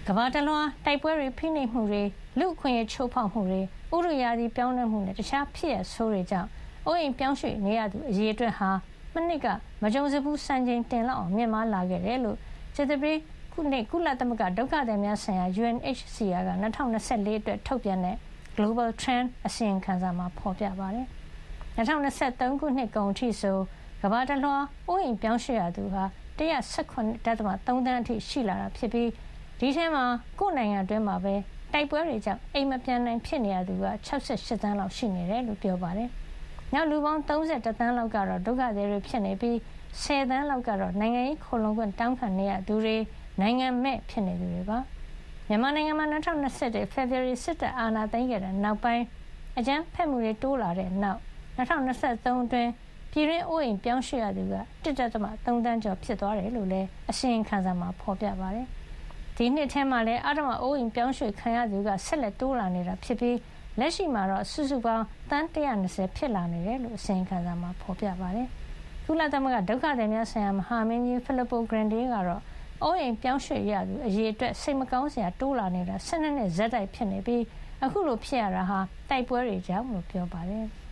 ကမ္ဘာတလွှားတိုက်ပွဲတွေဖိနှိပ်မှုတွေလူအခွင့်အရေးချိုးဖောက်မှုတွေဥတုရာသီပြောင်းလဲမှုနဲ့တခြားဖြစ်ရဆိုးတွေကြောင့်အိုးအိမ်ပြောင်းရွှေ့နေရသူအရေအတွက်ဟာမနှစ်ကမကြုံစဘူးစံချိန်တင်လောက်အောင်မြင့်မားလာခဲ့တယ်လို့ကြာသပတေးခုနှစ်ကုလသမဂ္ဂဒုက္ခသည်များဆိုင်ရာ UNHCR က2024အတွက်ထုတ်ပြန်တဲ့ Global Trend အစီရင်ခံစာမှာဖော်ပြပါတယ်။2023ခုနှစ်ကုန်အထိဆိုကမ္ဘာတလွှားအိုးအိမ်ပြောင်းရွှေ့ရသူဟာ118.3 သန်းအထိရှိလာတာဖြစ်ပြီးဒီထဲမှာကိုယ့်နိုင်ငံအတွင်းမှာပဲတိုက်ပွဲတွေကြောင့်အိမ်မပြန်နိုင်ဖြစ်နေရသူက68သန်းလောက်ရှိနေတယ်လို့ပြောပါတယ်။နောက်လူပေါင်း31သန်းလောက်ကတော့ဒုက္ခသည်တွေဖြစ်နေပြီး10သန်းလောက်ကတော့နိုင်ငံရေးခိုလှုံခွင့်တောင်းခံနေရသူတွေနိုင်ငံမဲ့ဖြစ်နေသူတွေပါ။မြန်မာနိုင်ငံမှာ2021 February စစ်တပ်အာဏာသိမ်းခဲ့တဲ့နောက်ပိုင်းအကြမ်းဖက်မှုတွေတိုးလာတဲ့နောက်2023အတွင်းပြည်တွင်းအိုးအိမ်ပြောင်းရွှေ့ရသူက1.3 သန်းကျော်ဖြစ်သွားတယ်လို့လည်းအစီရင်ခံစာမှာဖော်ပြပါတယ်။ဒီနှစ်ထဲမှာလည်းအဓမ္မအိုးအိမ်ပြောင်းရွှေ့ခံရသူကဆက်လက်တိုးလာနေတာဖြစ်ပြီးလက်ရှိမှာတော့စုစုပေါင်းသန်း120ဖြစ်လာနေတယ်လို့အစီရင်ခံစာမှာဖော်ပြပါတယ်။ကုလသမဂ္ဂဒုက္ခသည်များဆိုင်ရာမဟာမင်းကြီး Filippo Grandi ကတော့အိုးအိမ်ပြောင်းရွှေ့ရသူအရေအတွက်စိတ်မကောင်းစရာတိုးလာနေတာ12နှစ်ဇက်တိုက်ဖြစ်နေပြီးအခုလိုဖြစ်ရတာဟာတိုက်ပွဲတွေကြောင့်လို့ပြောပါတယ်။